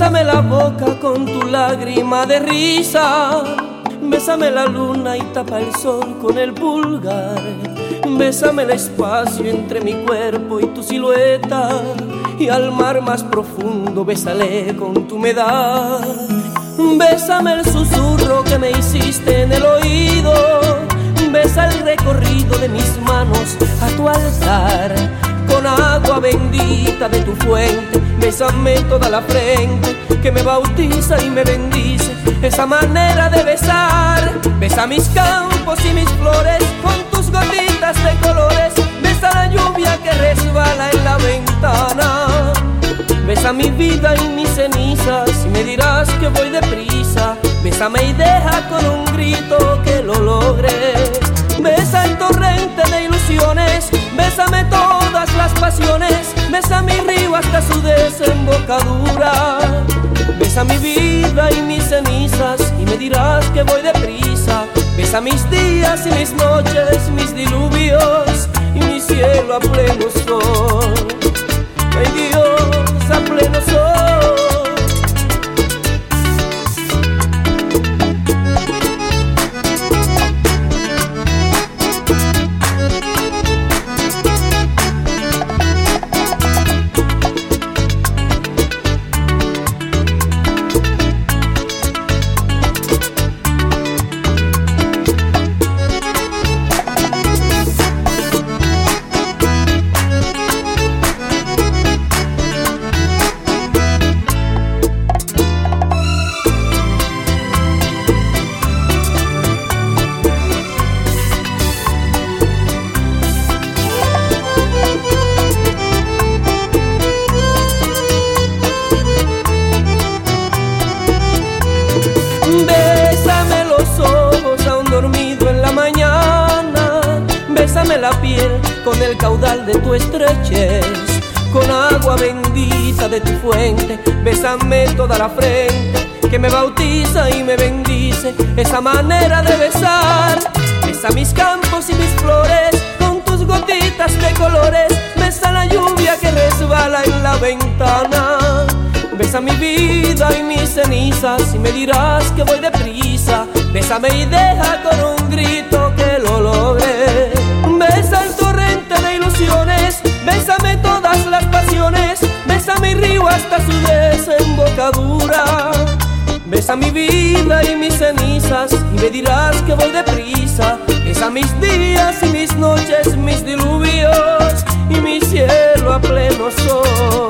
Bésame la boca con tu lágrima de risa. Bésame la luna y tapa el sol con el pulgar. Bésame el espacio entre mi cuerpo y tu silueta. Y al mar más profundo bésale con tu humedad. Bésame el susurro que me hiciste en el oído. Besa el recorrido de mis manos a tu altar. Con agua bendita de tu fuente, bésame toda la frente, que me bautiza y me bendice esa manera de besar. Besa mis campos y mis flores con tus gotitas de colores. Besa la lluvia que resbala en la ventana. Besa mi vida y mis cenizas y me dirás que voy deprisa. Bésame y deja con un grito que lo logré. Besa el torrente de ilusiones, bésame todas las pasiones. Besa mi río hasta su desembocadura. Besa mi vida y mis cenizas y me dirás que voy deprisa. Besa mis días y mis noches, mis diluvios y mi cielo a pleno sol. Ay Dios, a pleno sol. Bésame los ojos aún dormido en la mañana. Bésame la piel con el caudal de tu estrechez. Con agua bendita de tu fuente, bésame toda la frente, que me bautiza y me bendice esa manera de besar. Besa mis campos y mis flores con tus gotitas de colores. Besa la lluvia que resbala en la ventana. Besa mi vida y mis cenizas y me dirás que voy deprisa. Bésame y deja con un grito que lo logré. Besa el torrente de ilusiones, bésame todas las pasiones. Besa mi río hasta su desembocadura. Besa mi vida y mis cenizas y me dirás que voy deprisa. Besa mis días y mis noches, mis diluvios y mi cielo a pleno sol.